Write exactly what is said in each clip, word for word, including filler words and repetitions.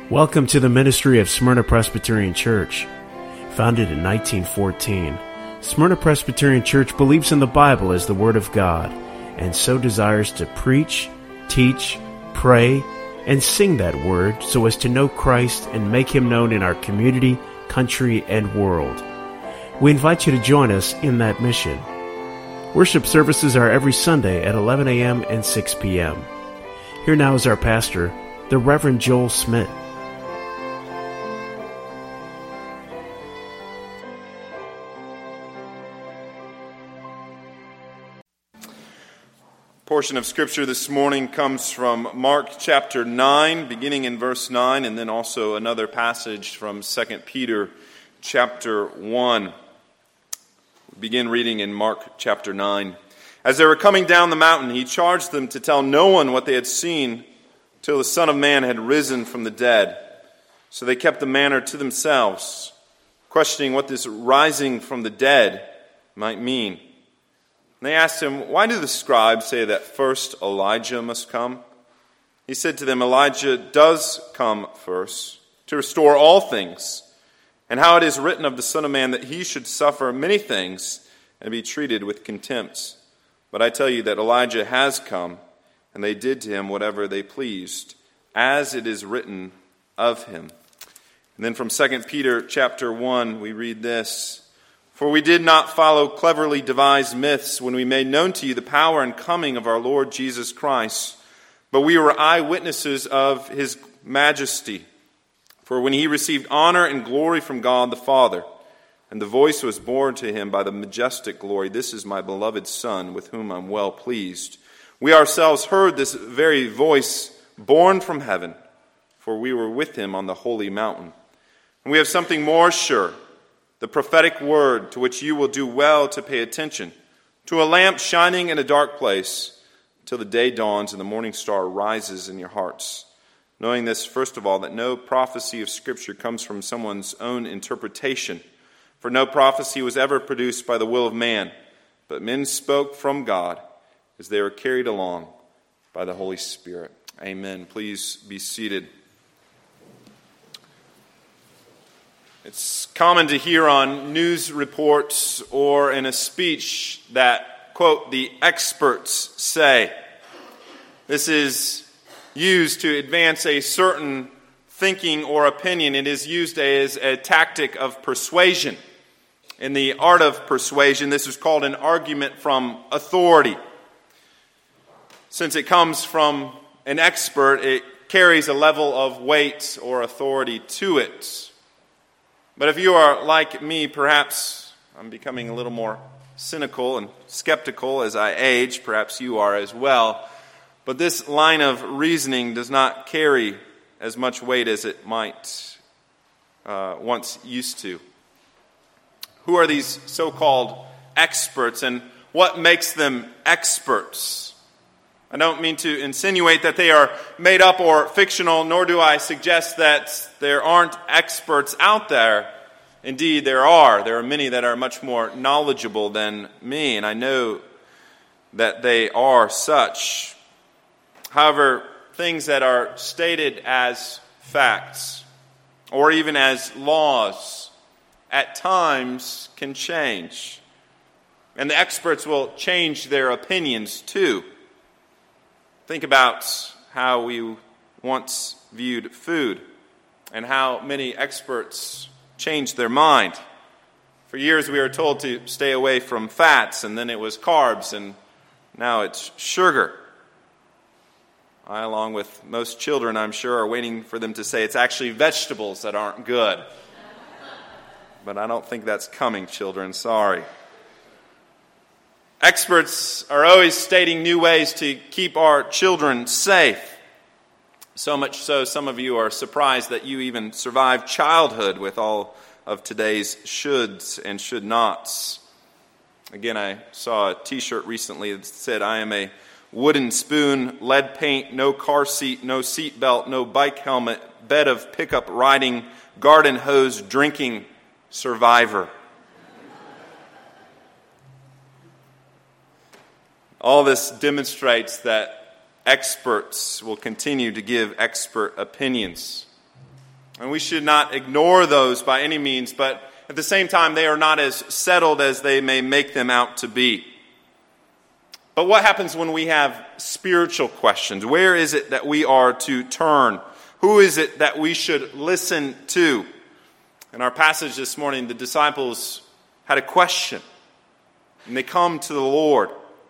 Welcome to the ministry of Smyrna Presbyterian Church. Founded in nineteen fourteen, Smyrna Presbyterian Church believes in the Bible as the Word of God, and so desires to preach, teach, pray, and sing that Word so as to know Christ and make Him known in our community, country, and world. We invite you to join us in that mission. Worship services are every Sunday at eleven a.m. and six p.m. Here now is our pastor, the Reverend Joel Smith. Portion of Scripture this morning comes from Mark chapter nine, beginning in verse nine, and then also another passage from Second Peter chapter one. We begin reading in Mark chapter nine. As they were coming down the mountain, he charged them to tell no one what they had seen till the Son of Man had risen from the dead. So they kept the matter to themselves, questioning what this rising from the dead might mean. And they asked him, "Why do the scribes say that first Elijah must come?" He said to them, "Elijah does come first to restore all things, and how it is written of the Son of Man that he should suffer many things and be treated with contempt. But I tell you that Elijah has come, and they did to him whatever they pleased, as it is written of him." And then from Second Peter chapter one, we read this: "For we did not follow cleverly devised myths when we made known to you the power and coming of our Lord Jesus Christ, but we were eyewitnesses of his majesty. For when he received honor and glory from God the Father, and the voice was borne to him by the majestic glory, 'This is my beloved Son, with whom I'm well pleased,' we ourselves heard this very voice borne from heaven, for we were with him on the holy mountain. And we have something more sure, the prophetic word, to which you will do well to pay attention, to a lamp shining in a dark place, till the day dawns and the morning star rises in your hearts. Knowing this, first of all, that no prophecy of Scripture comes from someone's own interpretation. For no prophecy was ever produced by the will of man, but men spoke from God as they were carried along by the Holy Spirit." Amen. Please be seated. It's common to hear on news reports or in a speech that, quote, "the experts say." This is used to advance a certain thinking or opinion. It is used as a tactic of persuasion. In the art of persuasion, this is called an argument from authority. Since it comes from an expert, it carries a level of weight or authority to it. But if you are like me, perhaps I'm becoming a little more cynical and skeptical as I age. Perhaps you are as well. But this line of reasoning does not carry as much weight as it might uh, once used to. Who are these so-called experts, and what makes them experts? I don't mean to insinuate that they are made up or fictional, nor do I suggest that there aren't experts out there. Indeed, there are. There are many that are much more knowledgeable than me, and I know that they are such. However, things that are stated as facts, or even as laws, at times can change. And the experts will change their opinions too. Think about how we once viewed food and how many experts changed their mind. For years we were told to stay away from fats, and then it was carbs, and now it's sugar. I, along with most children, I'm sure, are waiting for them to say it's actually vegetables that aren't good. But I don't think that's coming, children. Sorry. Experts are always stating new ways to keep our children safe. So much so, some of you are surprised that you even survived childhood with all of today's shoulds and should nots. Again, I saw a t-shirt recently that said, "I am a wooden spoon, lead paint, no car seat, no seat belt, no bike helmet, bed of pickup riding, garden hose drinking survivor." All this demonstrates that experts will continue to give expert opinions. And we should not ignore those by any means, but at the same time, they are not as settled as they may make them out to be. But what happens when we have spiritual questions? Where is it that we are to turn? Who is it that we should listen to? In our passage this morning, the disciples had a question, and they come to the Lord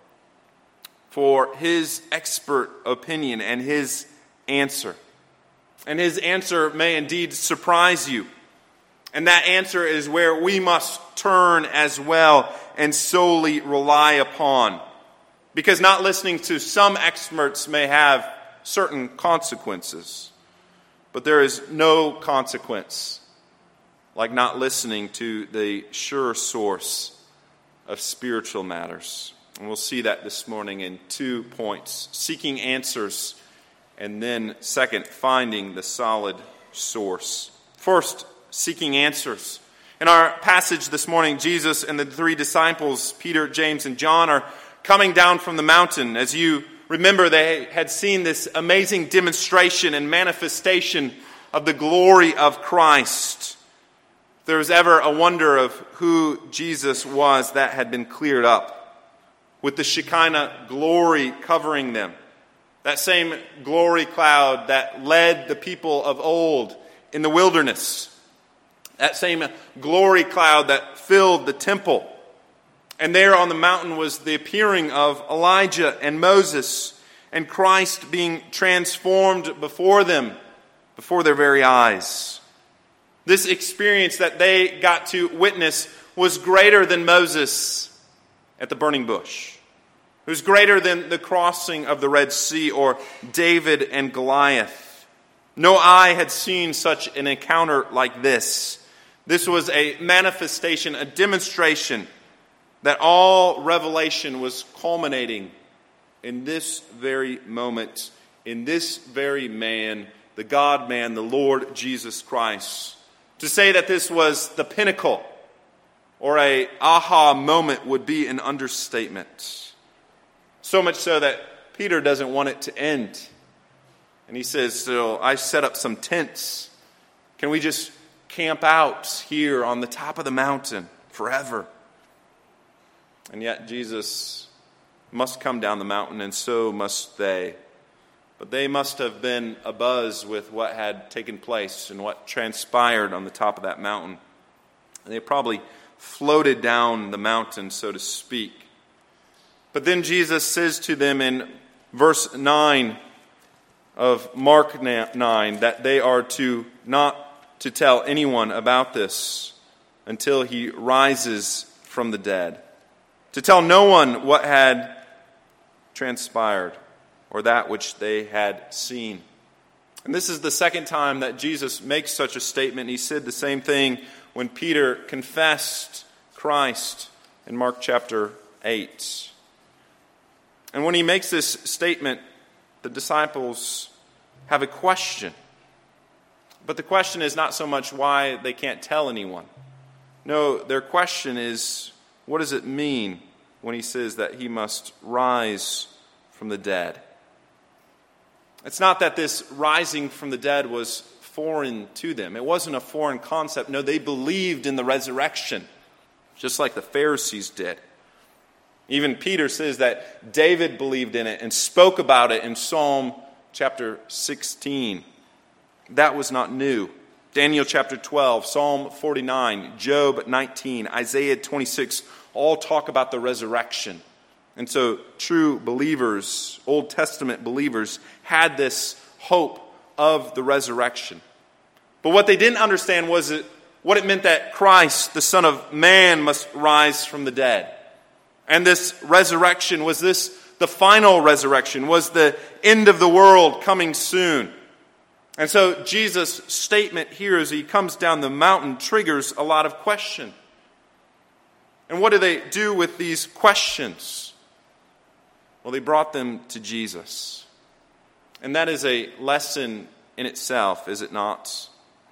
for His expert opinion and His answer. And His answer may indeed surprise you. And that answer is where we must turn as well and solely rely upon. Because not listening to some experts may have certain consequences. But there is no consequence like not listening to the sure source of spiritual matters. And we'll see that this morning in two points. Seeking answers, and then second, finding the solid source. First, seeking answers. In our passage this morning, Jesus and the three disciples, Peter, James, and John, are coming down from the mountain. As you remember, they had seen this amazing demonstration and manifestation of the glory of Christ. If there was ever a wonder of who Jesus was, that had been cleared up, with the Shekinah glory covering them. That same glory cloud that led the people of old in the wilderness. That same glory cloud that filled the temple. And there on the mountain was the appearing of Elijah and Moses, and Christ being transformed before them, before their very eyes. This experience that they got to witness was greater than Moses at the burning bush. It was greater than the crossing of the Red Sea or David and Goliath. No eye had seen such an encounter like this. This was a manifestation, a demonstration that all revelation was culminating in this very moment, in this very man, the God-man, the Lord Jesus Christ. To say that this was the pinnacle or a aha moment would be an understatement. So much so that Peter doesn't want it to end. And he says, so I set up some tents. Can we just camp out here on the top of the mountain forever? And yet Jesus must come down the mountain, and so must they. But they must have been abuzz with what had taken place and what transpired on the top of that mountain. And they probably floated down the mountain, so to speak. But then Jesus says to them in verse nine of Mark nine that they are to not to tell anyone about this until He rises from the dead. To tell no one what had transpired or that which they had seen. And this is the second time that Jesus makes such a statement. He said the same thing when Peter confessed Christ in Mark chapter eight. And when he makes this statement, the disciples have a question. But the question is not so much why they can't tell anyone. No, their question is, what does it mean when he says that he must rise from the dead? It's not that this rising from the dead was foreign to them. It wasn't a foreign concept. No, they believed in the resurrection, just like the Pharisees did. Even Peter says that David believed in it and spoke about it in Psalm chapter sixteen. That was not new. Daniel chapter twelve, Psalm forty-nine, Job nineteen, Isaiah twenty-six, all talk about the resurrection. And so true believers, Old Testament believers, had this hope of the resurrection. But what they didn't understand was it, what it meant that Christ, the Son of Man, must rise from the dead. And this resurrection, was this the final resurrection? Was the end of the world coming soon? And so Jesus' statement here as he comes down the mountain triggers a lot of question. And what do they do with these questions? Well, they brought them to Jesus. And that is a lesson in itself, is it not?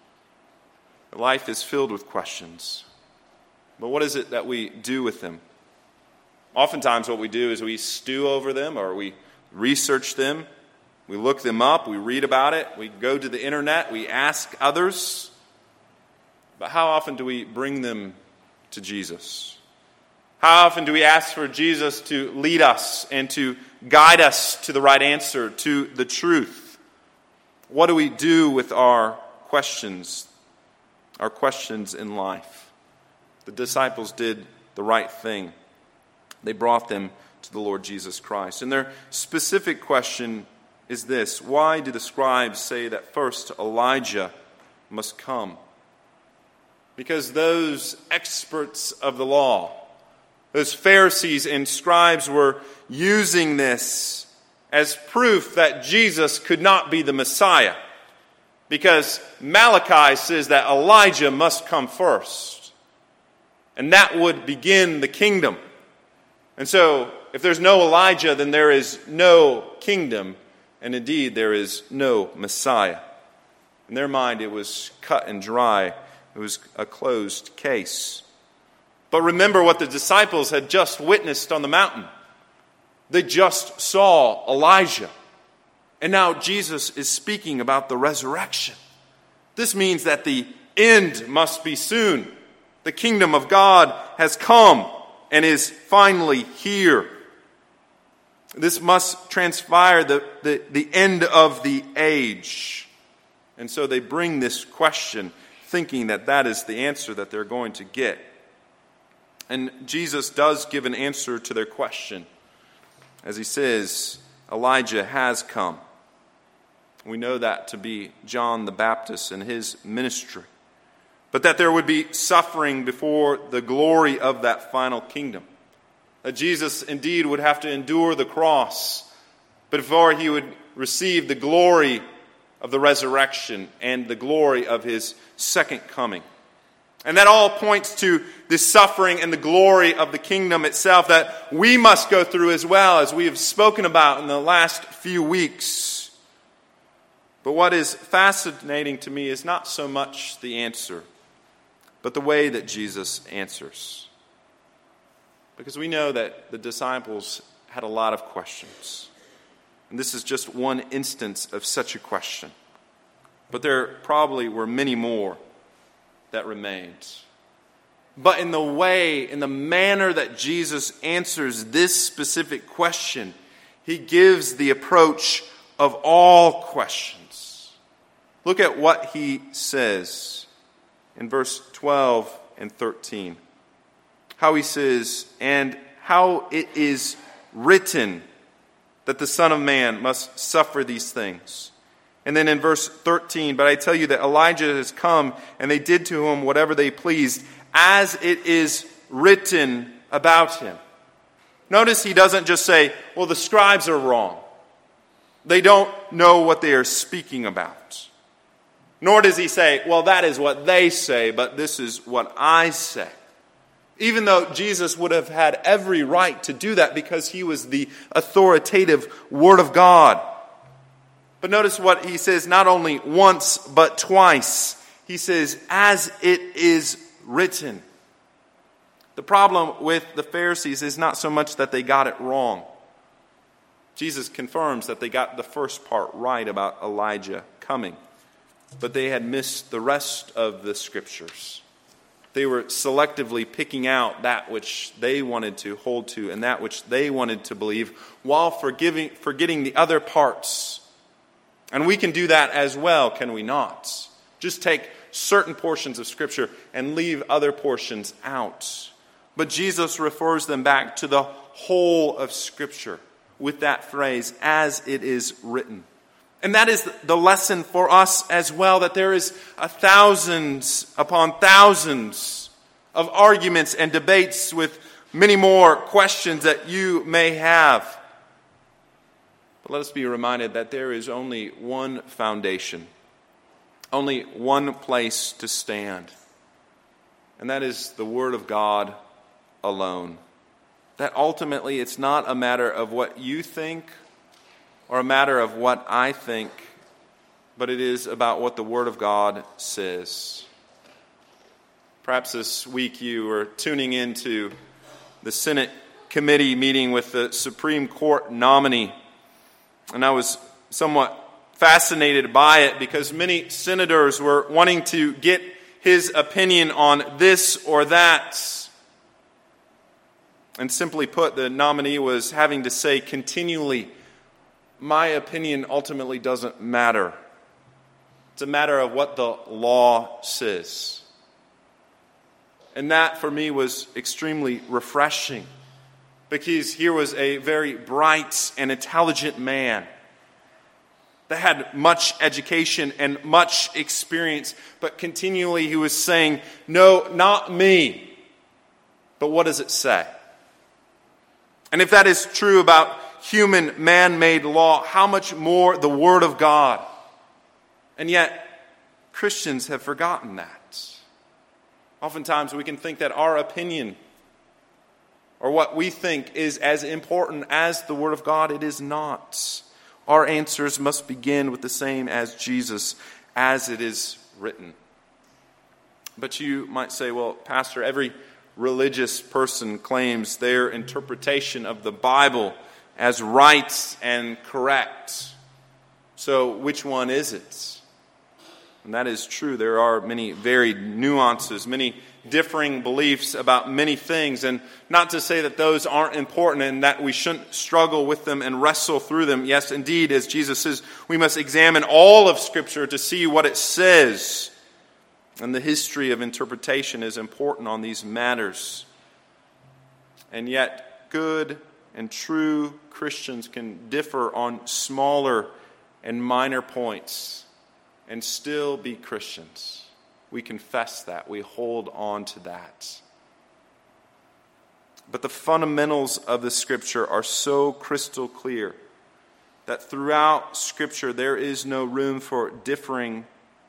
Life is filled with questions. But what is it that we do with them? Oftentimes what we do is we stew over them or we research them. We look them up, we read about it, we go to the internet, we ask others. But how often do we bring them to Jesus? How often do we ask for Jesus to lead us and to guide us to the right answer, to the truth? What do we do with our questions, our questions in life? The disciples did the right thing. They brought them to the Lord Jesus Christ. And their specific question is this: why do the scribes say that first Elijah must come? Because those experts of the law, those Pharisees and scribes, were using this as proof that Jesus could not be the Messiah. Because Malachi says that Elijah must come first. And that would begin the kingdom. And so, if there's no Elijah, then there is no kingdom. And indeed, there is no Messiah. In their mind, it was cut and dry. It was a closed case. But remember what the disciples had just witnessed on the mountain. They just saw Elijah. And now Jesus is speaking about the resurrection. This means that the end must be soon. The kingdom of God has come and is finally here. This must transpire the, the, the end of the age. And so they bring this question, thinking that that is the answer that they're going to get. And Jesus does give an answer to their question. As he says, Elijah has come. We know that to be John the Baptist and his ministry. But that there would be suffering before the glory of that final kingdom. That Jesus indeed would have to endure the cross, but before he would receive the glory of the resurrection and the glory of his second coming. And that all points to the suffering and the glory of the kingdom itself that we must go through as well, as we have spoken about in the last few weeks. But what is fascinating to me is not so much the answer, but the way that Jesus answers. Because we know that the disciples had a lot of questions. And this is just one instance of such a question. But there probably were many more that remained. But in the way, in the manner that Jesus answers this specific question, he gives the approach of all questions. Look at what he says in verse twelve and thirteen. How he says, and how it is written that the Son of Man must suffer these things. And then in verse thirteen, but I tell you that Elijah has come, and they did to him whatever they pleased, as it is written about him. Notice he doesn't just say, well, the scribes are wrong. They don't know what they are speaking about. Nor does he say, well, that is what they say, but this is what I say. Even though Jesus would have had every right to do that because he was the authoritative Word of God. But notice what he says not only once, but twice. He says, as it is written. The problem with the Pharisees is not so much that they got it wrong. Jesus confirms that they got the first part right about Elijah coming. But they had missed the rest of the Scriptures. They were selectively picking out that which they wanted to hold to and that which they wanted to believe, while forgiving, forgetting the other parts. And we can do that as well, can we not? Just take certain portions of Scripture and leave other portions out. But Jesus refers them back to the whole of Scripture with that phrase, as it is written. And that is the lesson for us as well, that there is a thousands upon thousands of arguments and debates with many more questions that you may have. But let us be reminded that there is only one foundation, only one place to stand, and that is the Word of God alone. That ultimately it's not a matter of what you think or a matter of what I think, but it is about what the Word of God says. Perhaps this week you were tuning into the Senate committee meeting with the Supreme Court nominee, and I was somewhat fascinated by it because many senators were wanting to get his opinion on this or that. And simply put, the nominee was having to say continually, my opinion ultimately doesn't matter. It's a matter of what the law says. And that for me was extremely refreshing because here was a very bright and intelligent man that had much education and much experience, but continually he was saying, no, not me. But what does it say? And if that is true about human man-made law, how much more the Word of God? And yet, Christians have forgotten that. Oftentimes we can think that our opinion or what we think is as important as the Word of God. It is not. Our answers must begin with the same as Jesus, as it is written. But you might say, well, Pastor, every religious person claims their interpretation of the Bible as right and correct. So which one is it? And that is true. There are many varied nuances, many differing beliefs about many things. And not to say that those aren't important and that we shouldn't struggle with them and wrestle through them. Yes, indeed, as Jesus says, we must examine all of Scripture to see what it says. And the history of interpretation is important on these matters. And yet, good and true Christians can differ on smaller and minor points and still be Christians. We confess that. We hold on to that. But the fundamentals of the Scripture are so crystal clear that throughout Scripture there is no room for differing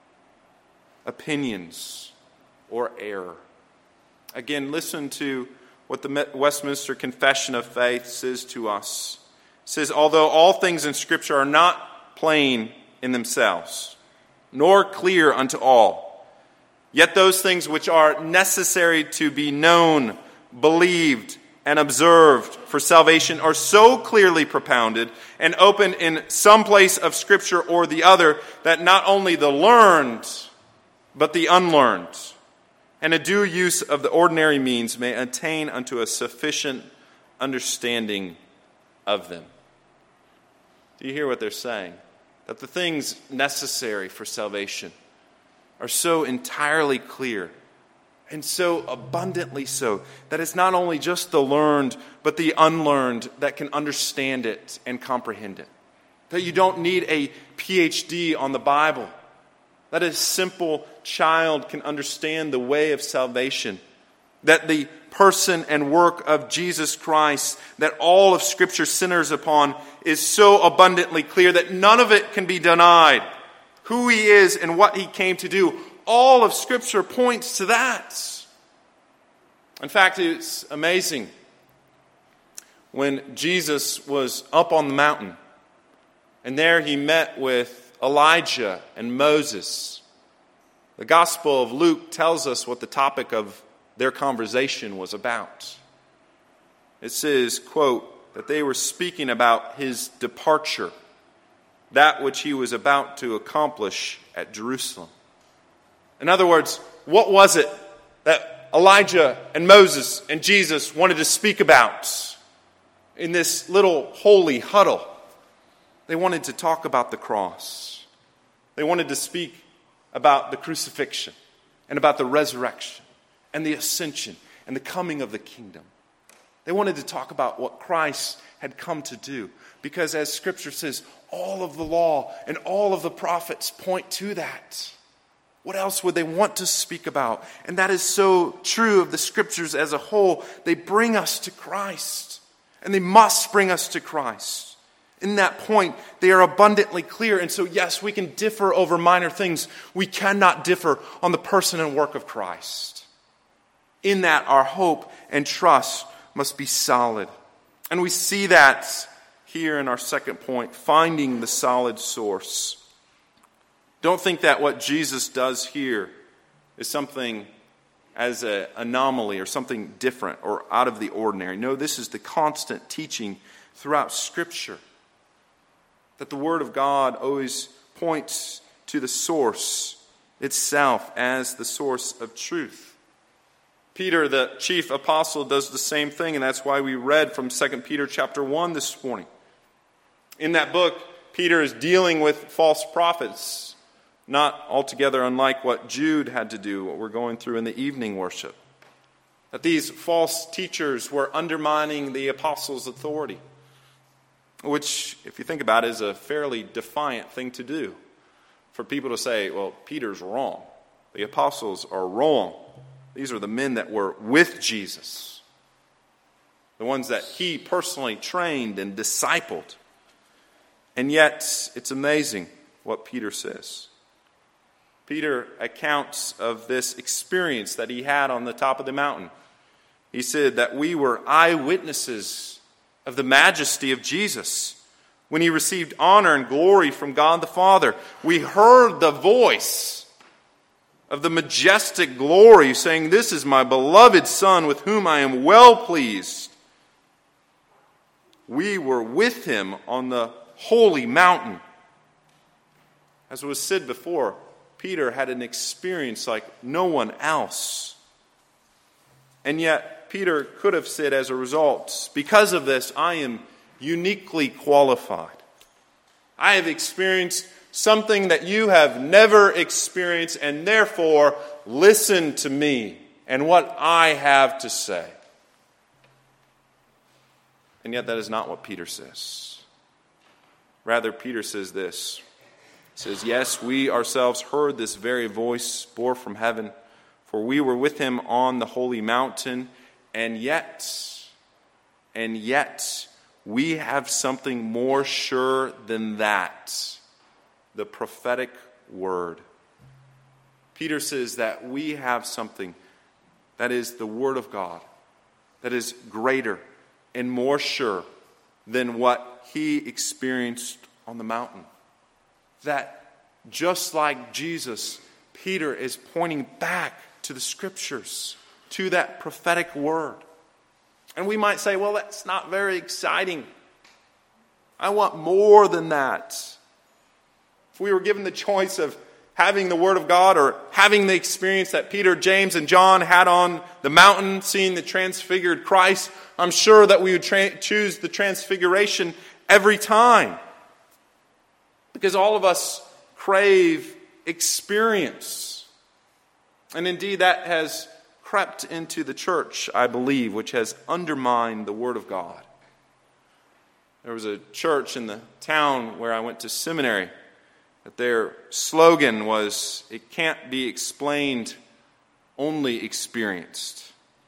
opinions or error. Again, listen to what the Westminster Confession of Faith says to us. It says, although all things in Scripture are not plain in themselves, nor clear unto all, yet those things which are necessary to be known, believed, and observed for salvation are so clearly propounded and open in some place of Scripture or the other that not only the learned, but the unlearned, and a due use of the ordinary means may attain unto a sufficient understanding of them. Do you hear what they're saying? That the things necessary for salvation are so entirely clear and so abundantly so that it's not only just the learned, but the unlearned that can understand it and comprehend it. That you don't need a P H D on the Bible. That a simple child can understand the way of salvation. That the person and work of Jesus Christ, that all of Scripture centers upon, is so abundantly clear that none of it can be denied. Who He is and what He came to do. All of Scripture points to that. In fact, it's amazing. When Jesus was up on the mountain, and there He met with Elijah and Moses. The Gospel of Luke tells us what the topic of their conversation was about. It says, quote, that they were speaking about His departure, that which He was about to accomplish at Jerusalem. In other words, what was it that Elijah and Moses and Jesus wanted to speak about in this little holy huddle? They wanted to talk about the cross. They wanted to speak about the crucifixion and about the resurrection and the ascension and the coming of the kingdom. They wanted to talk about what Christ had come to do. Because as Scripture says, all of the law and all of the prophets point to that. What else would they want to speak about? And that is so true of the Scriptures as a whole. They bring us to Christ. And they must bring us to Christ. In that point, they are abundantly clear. And so, yes, we can differ over minor things. We cannot differ on the person and work of Christ. In that, our hope and trust must be solid. And we see that here in our second point, finding the solid source. Don't think that what Jesus does here is something as an anomaly or something different or out of the ordinary. No, this is the constant teaching throughout Scripture. That the Word of God always points to the source itself as the source of truth. Peter, the chief apostle, does the same thing, and that's why we read from Second Peter chapter one this morning. In that book, Peter is dealing with false prophets, not altogether unlike what Jude had to do, what we're going through in the evening worship. That these false teachers were undermining the apostles' authority, which, if you think about it, is a fairly defiant thing to do. For people to say, well, Peter's wrong. The apostles are wrong. These are the men that were with Jesus. The ones that he personally trained and discipled. And yet, it's amazing what Peter says. Peter accounts of this experience that he had on the top of the mountain. He said that we were eyewitnesses of the majesty of Jesus. When he received honor and glory from God the Father, we heard the voice of the majestic glory saying, "This is my beloved Son with whom I am well pleased." We were with him on the holy mountain. As was said before, Peter had an experience like no one else. And yet, Peter could have said as a result, because of this, I am uniquely qualified. I have experienced something that you have never experienced, and therefore, listen to me and what I have to say. And yet, that is not what Peter says. Rather, Peter says this. He says, yes, we ourselves heard this very voice bore from heaven, for we were with him on the holy mountain, and yet, and yet, we have something more sure than that, the prophetic word. Peter says that we have something that is the word of God, that is greater and more sure than what he experienced on the mountain. That just like Jesus, Peter is pointing back to the Scriptures, to that prophetic word. And we might say, well, that's not very exciting. I want more than that. If we were given the choice of having the Word of God or having the experience that Peter, James, and John had on the mountain, seeing the transfigured Christ, I'm sure that we would tra- choose the transfiguration every time. Because all of us crave experience. And indeed, that has crept into the church, I believe, which has undermined the Word of God. There was a church in the town where I went to seminary that their slogan was, "It can't be explained, only experienced."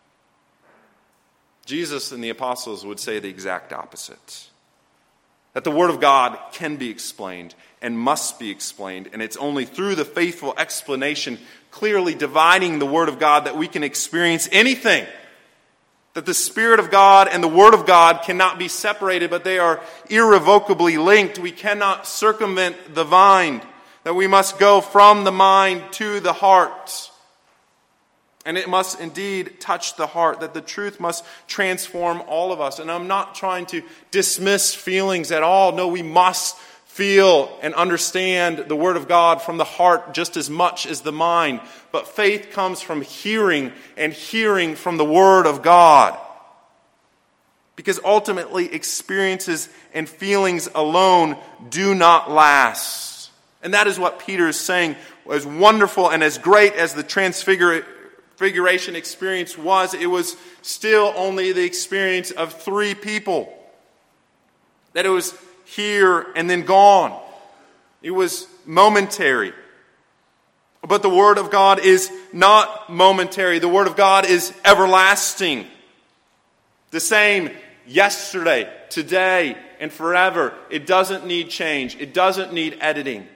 Jesus and the apostles would say the exact opposite. That the Word of God can be explained and must be explained, and it's only through the faithful explanation, clearly dividing the Word of God, that we can experience anything. That the Spirit of God and the Word of God cannot be separated, but they are irrevocably linked. We cannot circumvent the vine. That we must go from the mind to the heart. And it must indeed touch the heart, that the truth must transform all of us. And I'm not trying to dismiss feelings at all. No, we must feel and understand the Word of God from the heart just as much as the mind. But faith comes from hearing, and hearing from the Word of God. Because ultimately, experiences and feelings alone do not last. And that is what Peter is saying. As wonderful and as great as the transfiguration Figuration experience was, it was still only the experience of three people. That it was here and then gone. It was momentary. But the Word of God is not momentary. The Word of God is everlasting. The same yesterday, today, and forever. It doesn't need change. It doesn't need editing.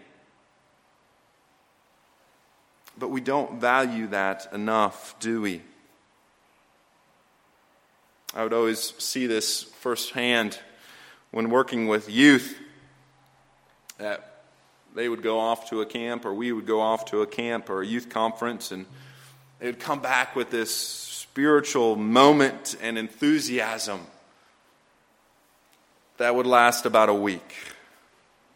But we don't value that enough, do we? I would always see this firsthand when working with youth. That they would go off to a camp, or we would go off to a camp or a youth conference, and they would come back with this spiritual moment and enthusiasm that would last about a week.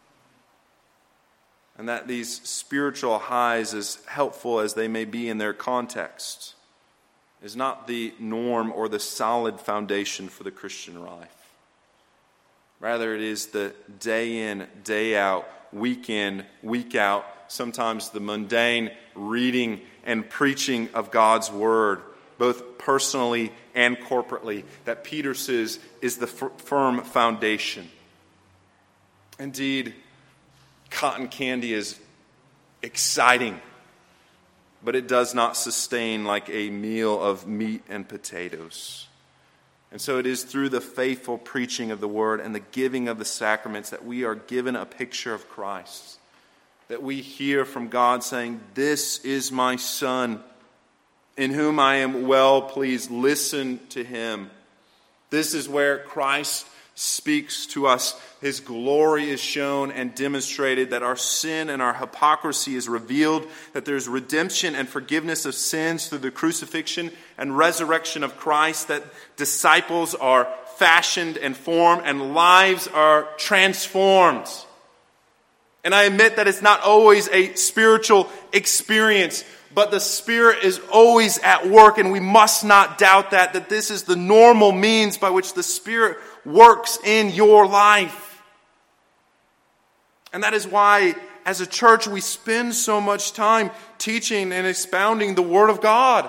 and that these spiritual highs, as helpful as they may be in their context, is not the norm or the solid foundation for the Christian life. Rather, it is the day in, day out, week in, week out, sometimes the mundane reading and preaching of God's Word, both personally and corporately, that Peter says is the f- firm foundation. Indeed, cotton candy is exciting, but it does not sustain like a meal of meat and potatoes. And so it is through the faithful preaching of the Word and the giving of the sacraments that we are given a picture of Christ, that we hear from God saying, "This is my Son, in whom I am well pleased. Listen to him." This is where Christ speaks to us. His glory is shown and demonstrated, that our sin and our hypocrisy is revealed, that there's redemption and forgiveness of sins through the crucifixion and resurrection of Christ, that disciples are fashioned and formed and lives are transformed. And I admit that it's not always a spiritual experience, but the Spirit is always at work, and we must not doubt that, that this is the normal means by which the Spirit works in your life. And that is why, as a church, we spend so much time teaching and expounding the Word of God.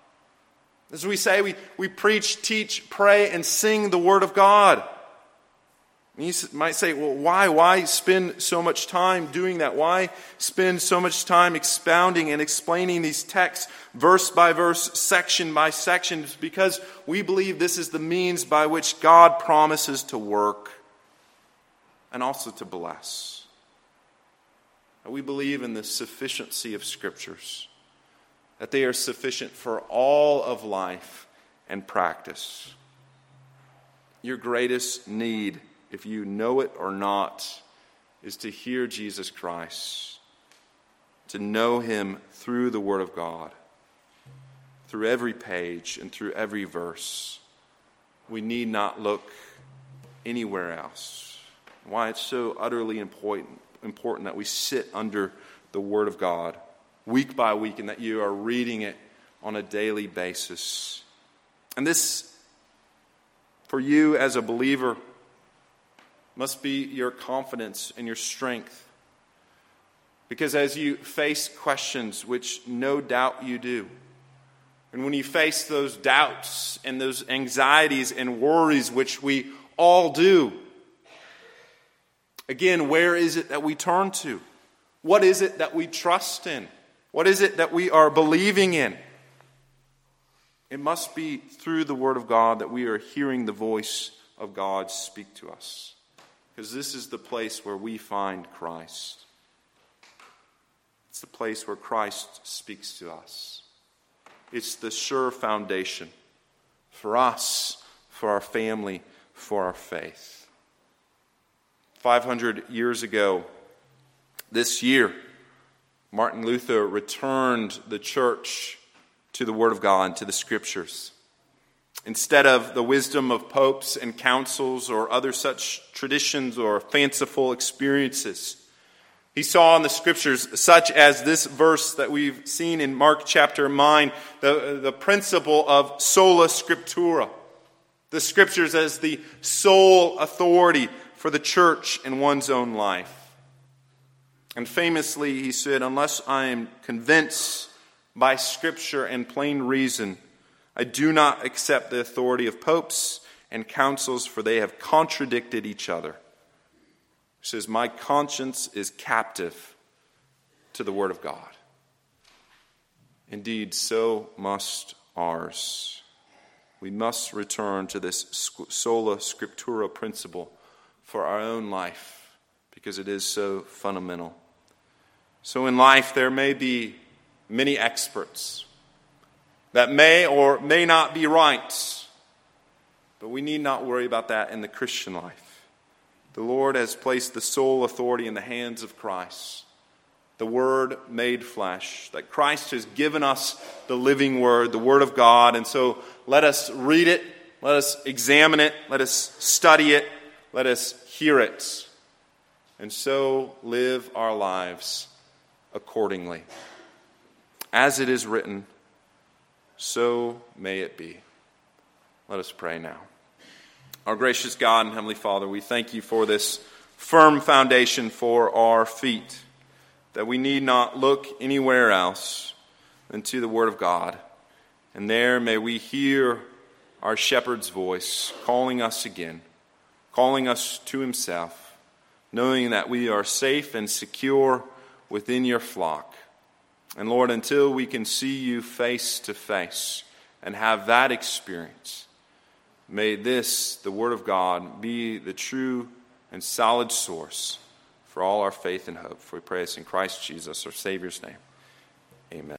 As we say, we, we preach, teach, pray, and sing the Word of God. You might say, well, why? Why spend so much time doing that? Why spend so much time expounding and explaining these texts verse by verse, section by section? It's because we believe this is the means by which God promises to work and also to bless. We believe in the sufficiency of Scriptures, that they are sufficient for all of life and practice. Your greatest need, if you know it or not, is to hear Jesus Christ, to know Him through the Word of God, through every page and through every verse. We need not look anywhere else. Why it's so utterly important, important that we sit under the Word of God week by week, and that you are reading it on a daily basis. And this, for you as a believer, must be your confidence and your strength. Because as you face questions, which no doubt you do, and when you face those doubts and those anxieties and worries, which we all do, again, where is it that we turn to? What is it that we trust in? What is it that we are believing in? It must be through the Word of God that we are hearing the voice of God speak to us. Because this is the place where we find Christ. It's the place where Christ speaks to us. It's the sure foundation for us, for our family, for our faith. five hundred years ago, this year, Martin Luther returned the church to the Word of God, to the Scriptures. Instead of the wisdom of popes and councils or other such traditions or fanciful experiences, he saw in the Scriptures, such as this verse that we've seen in Mark chapter nine, the, the principle of sola scriptura, the Scriptures as the sole authority for the church in one's own life. And famously, he said, "Unless I am convinced by Scripture and plain reason, I do not accept the authority of popes and councils, for they have contradicted each other." He says, "My conscience is captive to the Word of God." Indeed, so must ours. We must return to this sola scriptura principle for our own life, because it is so fundamental. So in life, there may be many experts that may or may not be right, but we need not worry about that in the Christian life. The Lord has placed the sole authority in the hands of Christ, the Word made flesh, that Christ has given us the living Word, the Word of God. And so let us read it, let us examine it, let us study it, let us hear it. and so live our lives accordingly. As it is written, so may it be. Let us pray now. Our gracious God and Heavenly Father, we thank you for this firm foundation for our feet, that we need not look anywhere else than to the Word of God. And there may we hear our shepherd's voice calling us again, calling us to himself, knowing that we are safe and secure within your flock. And Lord, until we can see you face to face and have that experience, may this, the Word of God, be the true and solid source for all our faith and hope. For we pray this in Christ Jesus, our Savior's name. Amen.